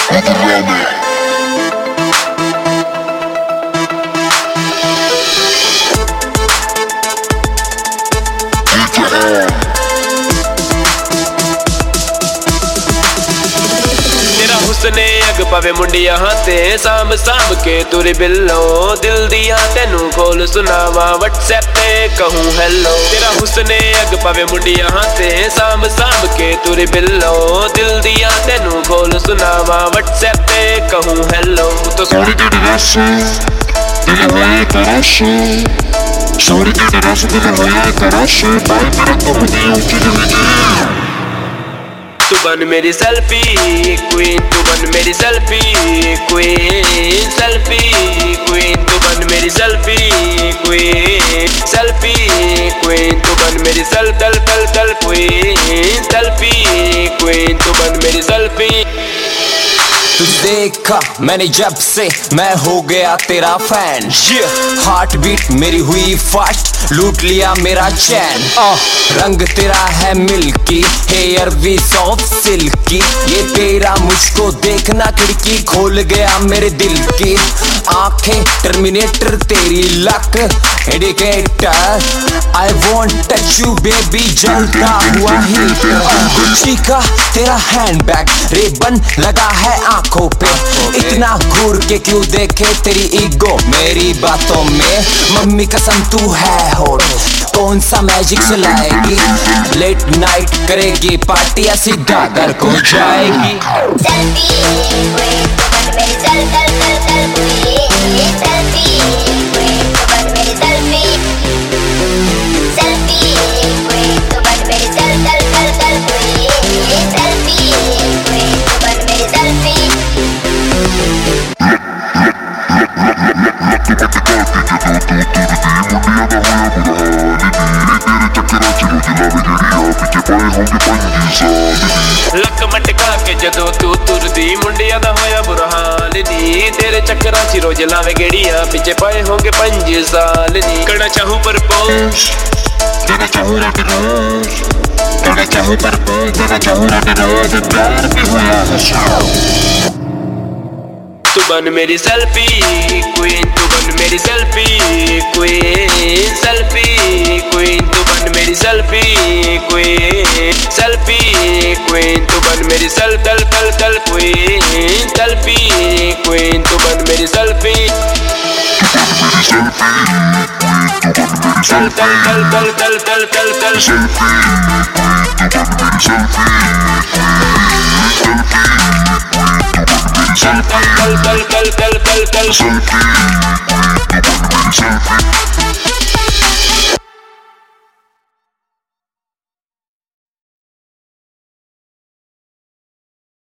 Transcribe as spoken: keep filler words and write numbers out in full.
हुस्ने अग पवे मुंडिया ते साम साम के तुरी बिल्लो दिल दिया तेनू खोल सुनावा व्हाट्सएप पे कहूँ हेलो। तेरा हुस्ने अग पवे मुंडिया ते साम साम के तुरी बिल्लो दिल दिया तेनू खोल सुनावा व्हाट्सएप पे कहूँ हेलो। तो Sorry to the rushing, didn't like the rushing. Sorry to the rushing, didn't like the rushing. Bye, bye, go with you, get it again. तू बन मेरी सेल्फी क्वीन, तू बन मेरी सेल्फी क्वीन, सेल्फी क्वीन, तू बन मेरी सेल्फी क्वीन, सेल्फी क्वीन, तू बन मेरी सेल तल तल तल क्वीन, सेल्फी क्वीन, तू बन मेरी सेल्फी। तू देखा मैंने जब से मैं हो गया तेरा फैन, हार्ट बीट मेरी हुई फास्ट, लूट लिया मेरा चैन। रंग तेरा है मिल्की, हेयर भी सॉफ्ट सिल्की, ये तेरा मुझको देखना खिड़की खोल गया मेरे दिल की। आंखें टर्मिनेटर तेरी luck indicator, I want touch you baby जलता हुआ हीटर। गुच्ची का तेरा हैंडबैग रिबन लगा है आंखों पे, इतना घूर के क्यों देखे तेरी ईगो मेरी बातों में। मम्मी कसम तू है होट, कौन सा मैजिक चलाएगी, लेट नाइट करेगी पार्टी ऐसी डागर को जाएगी। लक मटका के जदों तू तुरदी मुंडिया दा होया बुरा हाल नी, तेरे चक्करां च रोज लावे गेड़ियां पिछे पाए होंगे पंज साल नी। करना चाहूं प्रपोज, देना चाहूं रट रोज, करना चाहूं प्रपोज, देना चाहूं रट रोज, प्यार भी होया हशाओ। तू बन मेरी सेल्फी क्वीन, तू बन मेरी सेल्फी क्वीन, सेल्फी क्वीन, तू बन मेरी सेल्फी क्वीन, सेल्फी क्वीन, तू बन मेरी सेल तल तल तल क्वीन, सेल्फी क्वीन, तू बन मेरी सेल्फी। तल तल तल तल तल तल तल तल तल तल तल तल तल तल तल।